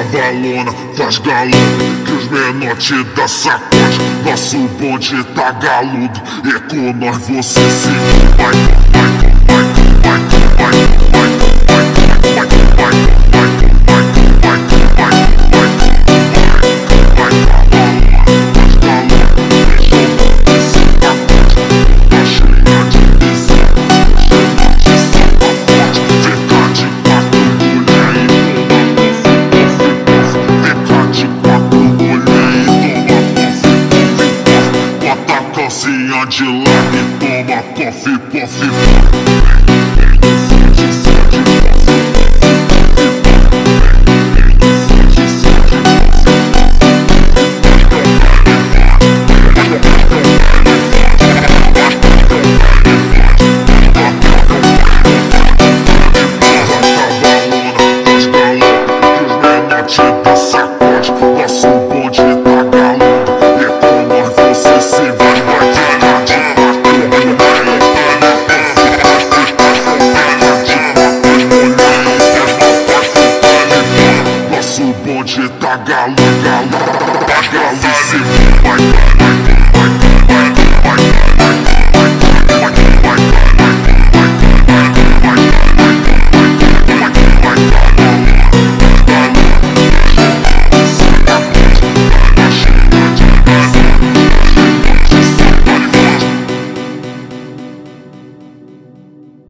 cavalona, faz galope, que os menor te dá sacode. Nosso bonde tá galudo, é com nós você se vai, vai, vai, vai, vai, vai.